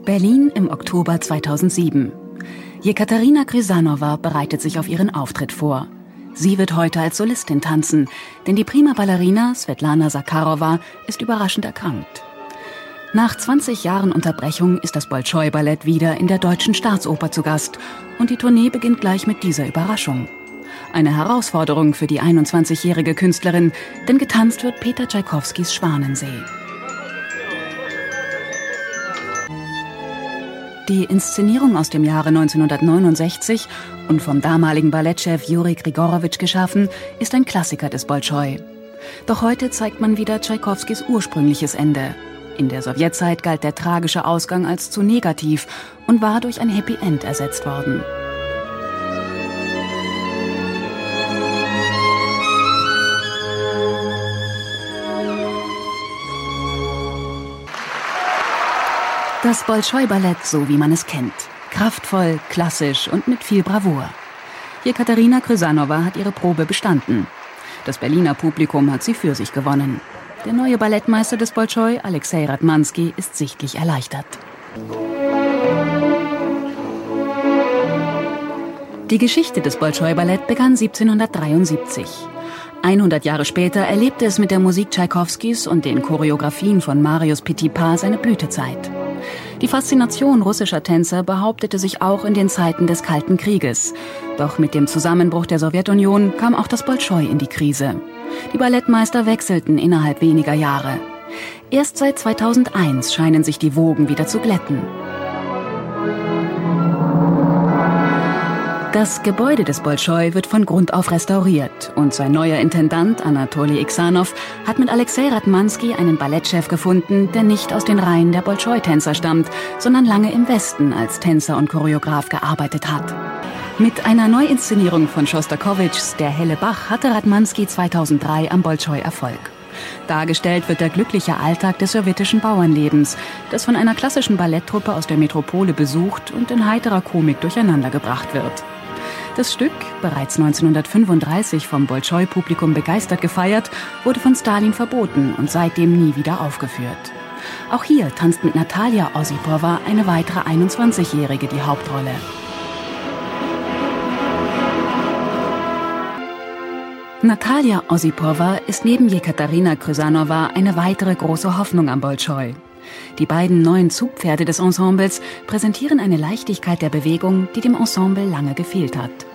Berlin im Oktober 2007. Jekaterina Chrysanova bereitet sich auf ihren Auftritt vor. Sie wird heute als Solistin tanzen, denn die prima Ballerina Svetlana Zakharova ist überraschend erkrankt. Nach 20 Jahren Unterbrechung ist das Bolschoi-Ballett wieder in der Deutschen Staatsoper zu Gast und die Tournee beginnt gleich mit dieser Überraschung. Eine Herausforderung für die 21-jährige Künstlerin, denn getanzt wird Peter Tschaikowskis Schwanensee. Die Inszenierung aus dem Jahre 1969 und vom damaligen Ballettchef Juri Grigorowitsch geschaffen, ist ein Klassiker des Bolschoi. Doch heute zeigt man wieder Tschaikowskis ursprüngliches Ende. In der Sowjetzeit galt der tragische Ausgang als zu negativ und war durch ein Happy End ersetzt worden. Das Bolschoi-Ballett, so wie man es kennt. Kraftvoll, klassisch und mit viel Bravour. Jekaterina Chrysanova hat ihre Probe bestanden. Das Berliner Publikum hat sie für sich gewonnen. Der neue Ballettmeister des Bolschoi, Alexei Ratmansky, ist sichtlich erleichtert. Die Geschichte des Bolschoi-Ballett begann 1773. 100 Jahre später erlebte es mit der Musik Tschaikowskis und den Choreografien von Marius Petipa seine Blütezeit. Die Faszination russischer Tänzer behauptete sich auch in den Zeiten des Kalten Krieges. Doch mit dem Zusammenbruch der Sowjetunion kam auch das Bolschoi in die Krise. Die Ballettmeister wechselten innerhalb weniger Jahre. Erst seit 2001 scheinen sich die Wogen wieder zu glätten. Das Gebäude des Bolschoi wird von Grund auf restauriert und sein neuer Intendant Anatoli Iksanov hat mit Alexei Ratmansky einen Ballettchef gefunden, der nicht aus den Reihen der Bolschoi-Tänzer stammt, sondern lange im Westen als Tänzer und Choreograf gearbeitet hat. Mit einer Neuinszenierung von Schostakowitschs Der helle Bach hatte Ratmansky 2003 am Bolschoi Erfolg. Dargestellt wird der glückliche Alltag des sowjetischen Bauernlebens, das von einer klassischen Balletttruppe aus der Metropole besucht und in heiterer Komik durcheinandergebracht wird. Das Stück, bereits 1935 vom Bolschoi-Publikum begeistert gefeiert, wurde von Stalin verboten und seitdem nie wieder aufgeführt. Auch hier tanzt mit Natalia Osipowa eine weitere 21-Jährige die Hauptrolle. Natalia Osipowa ist neben Jekaterina Chrysanova eine weitere große Hoffnung am Bolschoi. Die beiden neuen Zugpferde des Ensembles präsentieren eine Leichtigkeit der Bewegung, die dem Ensemble lange gefehlt hat.